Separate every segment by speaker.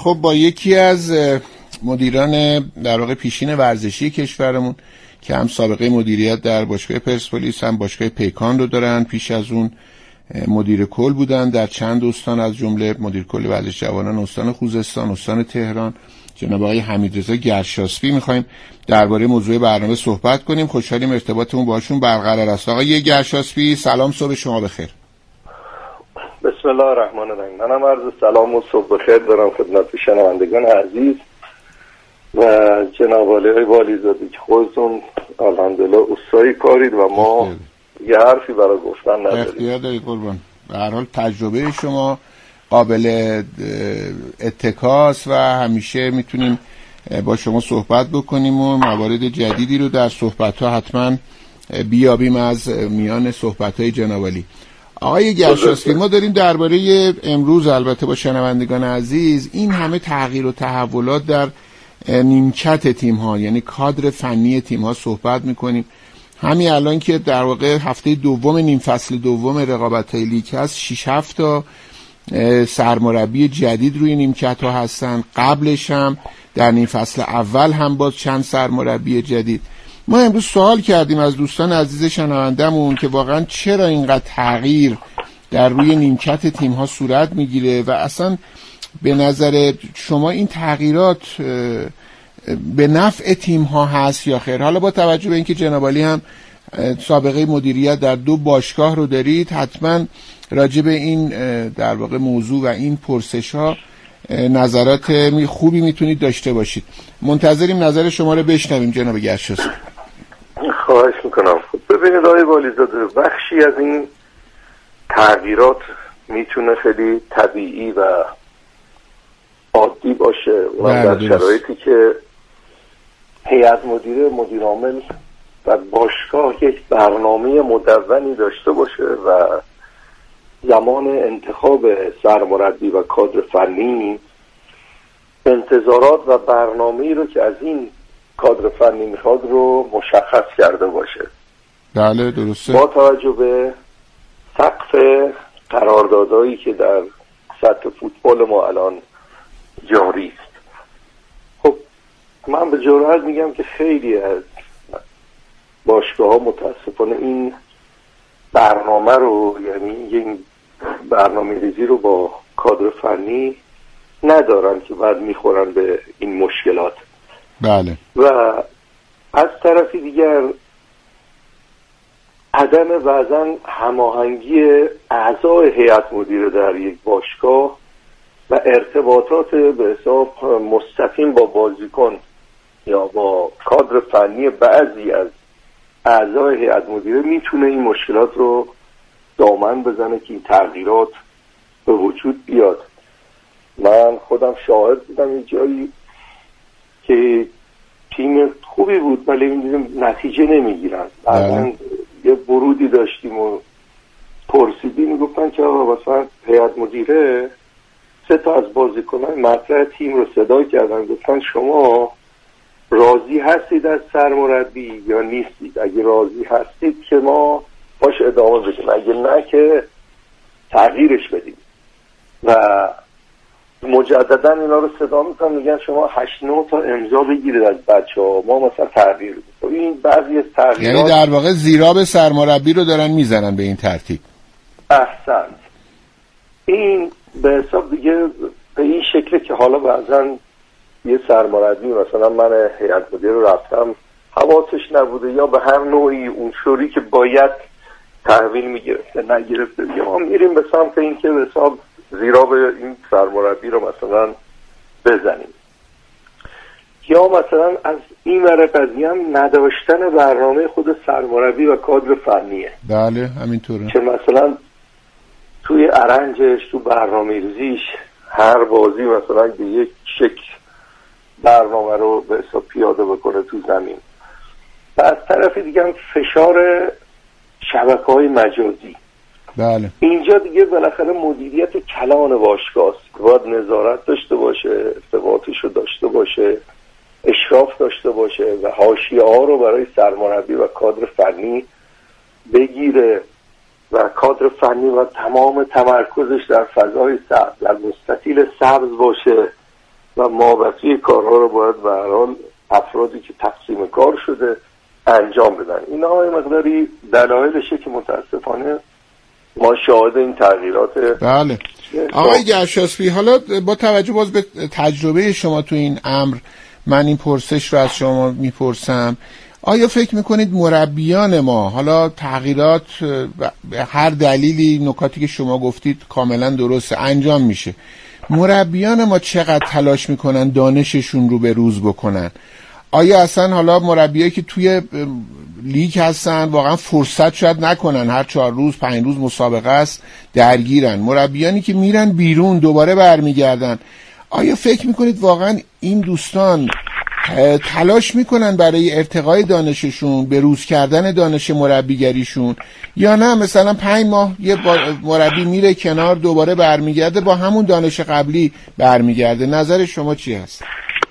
Speaker 1: خب با یکی از مدیران در واقع پیشین ورزشی کشورمون که هم سابقه مدیریت در باشگاه پرسپولیس هم باشگاه پیکان رو دارن، پیش از اون مدیر کل بودن در چند استان از جمله مدیر کل ورزش جوانان استان خوزستان، استان تهران، جناب آقای حمیدرضا گرشاسبی. می‌خوایم درباره موضوع برنامه صحبت کنیم. خوشحالیم ارتباطمون باهاشون برقرار است. آقای گرشاسبی سلام، صبح شما بخیر.
Speaker 2: بسم الله الرحمن الرحیم. منم عرض سلام و صبح بخیر دارم خدمت شنوندگان عزیز و جناب علی والیزاده که خودتون الحمدلله استایی کارید و ما یه حرفی برای گفتن نداریم.
Speaker 1: اختیار دارید قربان. به هر حال تجربه شما قابل اتکاست و همیشه میتونیم با شما صحبت بکنیم و موارد جدیدی رو در صحبت‌ها حتما بیابیم از میان صحبت‌های جناب علی. آقای گرشاسبی، ما داریم درباره امروز البته با شنوندگان عزیز این همه تغییر و تحولات در نیمکت تیم‌ها، یعنی کادر فنی تیم‌ها صحبت می‌کنیم. همین الان که در واقع هفته دوم نیم فصل دوم رقابت‌های لیگ هست، 6-7 تا سرمربی جدید روی نیمکت‌ها هستن. قبلش هم در نیم فصل اول هم باز چند سرمربی جدید. ما امروز سوال کردیم از دوستان عزیز شنوندمون که واقعا چرا اینقدر تغییر در روی نیمکت تیم‌ها صورت میگیره و اصلا به نظر شما این تغییرات به نفع تیم‌ها هست یا خیر؟ حالا با توجه به اینکه جناب علی هم سابقه مدیریت در 2 باشگاه رو دارید، حتما راجع به این در واقع موضوع و این پرسش‌ها نظرات خوبی میتونید داشته باشید. منتظریم نظر شما رو بشنویم جناب گرشاسبی.
Speaker 2: خواهش میکنم. ببینید آقای والیزاده، بخشی از این تغییرات میتونه خیلی طبیعی و عادی باشه و در شرایطی که هیئت مدیره، مدیر عامل و باشگاه یک برنامه مدونی داشته باشه و زمان انتخاب سرمربی و کادر فنی انتظارات و برنامه‌ای رو که از این کادر فنی میخواد رو مشخص کرده باشه.
Speaker 1: بله درسته.
Speaker 2: با توجه به سقف قراردادهایی که در سطح فوتبال ما الان جاری است. خب من به جرئت میگم که خیلی از باشگاه‌ها متاسفانه این برنامه رو، یعنی یک برنامه‌ریزی رو با کادر فنی ندارن که بعد میخورن به این مشکلات.
Speaker 1: بله.
Speaker 2: و از طرفی دیگر عدم بعضا هماهنگی اعضای هیئت مدیره در یک باشگاه و ارتباطات به حساب مستقیم با بازیکن یا با کادر فنی بعضی از اعضای هیئت مدیره میتونه این مشکلات رو دامن بزنه که این تغییرات به وجود بیاد. من خودم شاهد بودم این جایی که تیم خوبی بود ولی می‌دیدم نتیجه نمیگیرن. بعداً یه برودی داشتیم و پرسیدیم، گفتن که آقا مثلا هیئت مدیره 3 تا از بازیکنان مطرح تیم رو صدا کردن، گفتن شما راضی هستید از سرمربی یا نیستید؟ اگه راضی هستید که ما باش ادامه بدیم، اگه نه که تغییرش بدیم. و مجددا اینا رو صدا میکنن، میگن شما 8-9 تا امضا بگیرید از بچه‌ها، ما مثلا تغییر بدیم. این بعضی از تغییرات،
Speaker 1: یعنی در واقع زیراب سرمربی رو دارن میزنن به این ترتیب.
Speaker 2: احسنت. این به حساب دیگه به این شکله که حالا بعضا یه سرمربی مثلا من هیئت مدیره رو رفتم حواسش نبوده یا به هر نوعی اون شوری که باید تحویل میگرفته نگرفته، دیگه ما میریم به سمت این که به حساب زیرا به این سرمربی رو مثلا بزنیم. یا مثلا از این ور قضیه هم نداشتن برنامه خود سرمربی و کادر فنیه.
Speaker 1: بله همینطوره
Speaker 2: که مثلا توی ارنجش، تو برنامه‌ریزیش هر بازی مثلا به یک شکل برنامه رو به حساب پیاده بکنه تو زمین. و از طرف دیگه هم فشار شبکه‌های مجازی.
Speaker 1: بله.
Speaker 2: اینجا دیگه بالاخره مدیریت کلان باشگاه است، باید نظارت داشته باشه، ارتباطش رو داشته باشه، اشراف داشته باشه و حاشیه‌ها رو برای سرمربی و کادر فنی بگیره و کادر فنی و تمام تمرکزش در فضای سبز، در مستطیل سبز باشه و مابقی کارها رو باید به هر حال افرادی که تقسیم کار شده انجام بدن. اینا مقداری دلایلشه که متاسفانه ما شاهد این تغییرات.
Speaker 1: بله آقای گرشاسبی، حالا با توجه باز به تجربه شما تو این امر من این پرسش رو از شما میپرسم، آیا فکر میکنید مربیان ما، حالا تغییرات به هر دلیلی نکاتی که شما گفتید کاملا درسته انجام میشه، مربیان ما چقدر تلاش میکنن دانششون رو به روز بکنن؟ آیا اصلا حالا مربیایی که توی لیگ هستن واقعا فرصت شاید نکنن، هر 4 روز 5 روز مسابقه است درگیرن، مربیانی که میرن بیرون دوباره برمیگردن، آیا فکر میکنید واقعا این دوستان تلاش میکنن برای ارتقای دانششون، به روز کردن دانش مربیگریشون، یا نه مثلا 5 ماه یه مربی میره کنار دوباره برمیگرده با همون دانش قبلی برمیگرده؟ نظر شما چی هست؟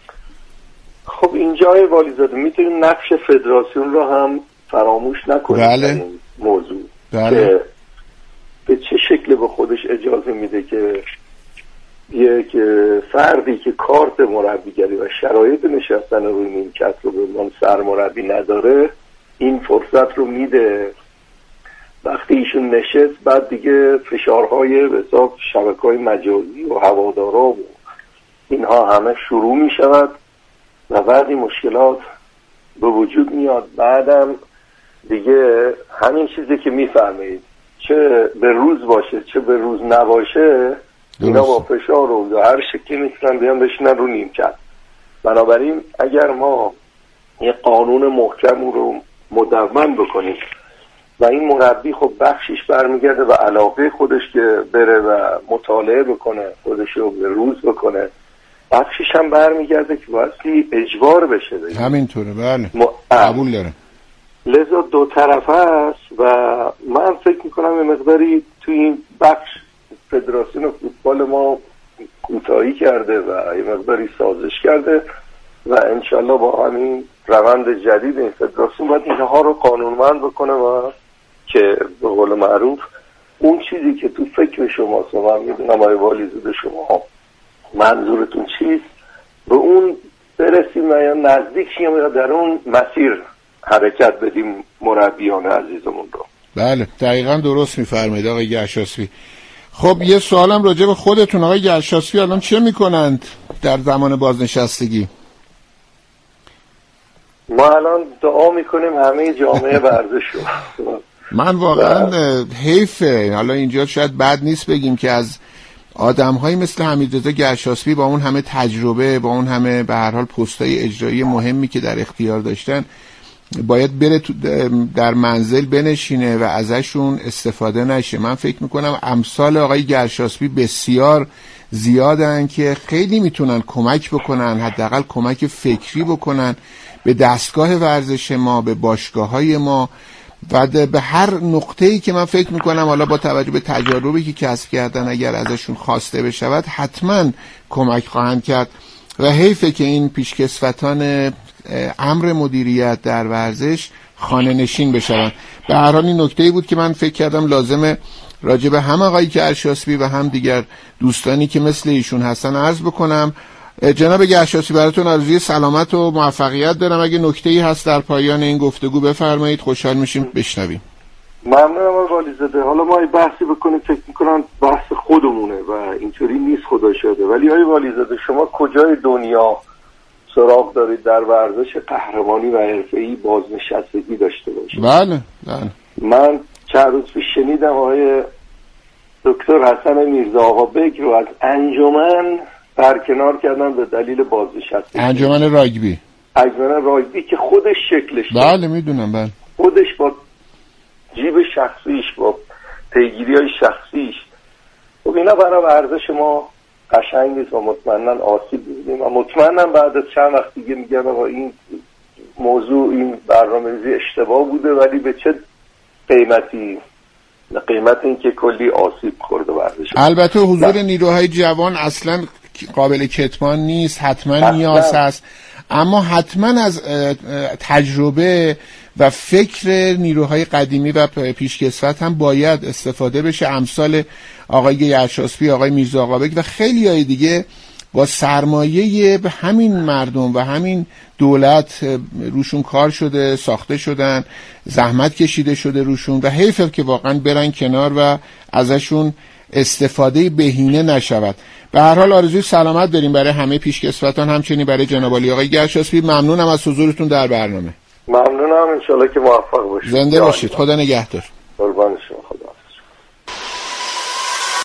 Speaker 2: خب اینجای والیزاده میتونیم نقش فدراسیون رو هم فراموش نکنیم.
Speaker 1: بله.
Speaker 2: این موضوع
Speaker 1: بله.
Speaker 2: که به چه شکل به خودش اجازه میده که یک فردی که کارت مربیگری و شرایط نشستن روی نیمکت رو به عنوان سرمربی نداره این فرصت رو میده. وقتی ایشون نشست بعد دیگه فشارهای به حساب شبکه‌های مجازی و هوادارا و اینها همه شروع میشود و بعد این مشکلات به وجود میاد. بعدم دیگه همین چیزی که میفرمایید چه به روز باشه چه به روز نباشه اینا با فشار و هر شکلی میتونن بیان بشینن رو نیمکت. بنابراین اگر ما یه قانون محکم رو مدون بکنیم و این مربی خب بخشش برمیگرده و علاقه خودش که بره و مطالعه بکنه خودش رو به روز بکنه، بخشش هم برمیگرده که واسه اجبار بشه دیگه.
Speaker 1: همینطوره. بله قبول دارم.
Speaker 2: لذا دو طرفه است و من فکر میکنم یه مقداری توی این بخش فدراسیون فوتبال ما کوتاهی کرده و یه مقداری سازش کرده و انشالله با همین روند جدید این فدراسیون باید اینها رو قانونمند بکنه و که به قول معروف اون چیزی که تو فکر شماست و من میدونم آقای والیزاده شما منظورتون چیست به اون برسیم و یا نزدیک شیم یا در اون مسیر حرکت بدیم مربیان عزیزمون رو.
Speaker 1: بله دقیقا درست میفرمایید آقای گرشاسبی. خب یه سوالم راجع به خودتون آقای گرشاسبی، الان چه میکنند در زمان بازنشستگی؟
Speaker 2: ما الان دعا میکنیم همه جامعه ورزش رو.
Speaker 1: من واقعا حیفه، حالا اینجا شاید بد نیست بگیم که از آدم‌هایی مثل حمیدرضا گرشاسبی با اون همه تجربه، با اون همه به هر حال پست‌های اجرایی مهمی که در اختیار داشتن باید بره در منزل بنشینه و ازشون استفاده نشه. من فکر میکنم امثال آقای گرشاسبی بسیار زیادن که خیلی میتونن کمک بکنن، حداقل کمک فکری بکنن به دستگاه ورزش ما، به باشگاه‌های ما و به هر نقطه‌ای که من فکر میکنم حالا با توجه به تجاربی که کسب کردن اگر ازشون خواسته بشود حتما کمک خواهند کرد و حیفه که این پیشکسوتان امر مدیریت در ورزش خانه نشین بشون. به هر حال این نکته‌ای بود که من فکر کردم لازمه راجع به هم آقای گرشاسبی و هم دیگر دوستانی که مثل ایشون هستن عرض بکنم. جناب گرشاسبی براتون آرزوی سلامت و موفقیت دارم. اگه نکته‌ای هست در پایان این گفتگو بفرمایید، خوشحال میشیم بشنویم.
Speaker 2: ممنونم آقای والیزاده. حالا ما بحثی بکنیم فکر میکنم بحث خودمونه و اینطوری نیست خدا شده، ولی آقای والیزاده شما کجای دنیا سراغ دارید در ورزش قهرمانی و حرفه‌ای بازنشستگی داشته باشید؟
Speaker 1: بله بله.
Speaker 2: من چند روز پیش شنیدم آقای دکتر حسن میرزا آقابک رو از انجمن برکنار کردن به دلیل بازنشستگی.
Speaker 1: انجمن راگبی
Speaker 2: که خودش شکلش
Speaker 1: بله میدونم. بله
Speaker 2: خودش با جیب شخصیش با پیگیری‌های شخصیش. خب اینا برای ورزش ما قشنگ نیست و مطمئناً آسیب می‌بینیم و مطمئناً بعد از چند وقت دیگه میگم آقا این موضوع این برنامه‌ریزی اشتباه بوده، ولی به چه قیمتی؟ قیمت این که کلی آسیب خورده ورزش.
Speaker 1: البته حضور نیروهای جوان اصلاً قابل کتمان نیست، حتما نیاز هست، اما حتما از تجربه و فکر نیروهای قدیمی و پیشکسوت هم باید استفاده بشه. امثال آقای گرشاسبی، آقای میرزا آقابک و خیلی های دیگه با سرمایه به همین مردم و همین دولت روشون کار شده، ساخته شدن، زحمت کشیده شده روشون و حیفه که واقعا برن کنار و ازشون استفاده بهینه نشود. به هر حال آرزوی سلامت داریم برای همه پیشکسوتان، همچنین برای جناب عالی آقای گرشاسبی. ممنونم از حضورتون در برنامه.
Speaker 2: ممنونم، انشالله که موفق باشید.
Speaker 1: زنده باشید. خدا نگهدار.
Speaker 2: قربان.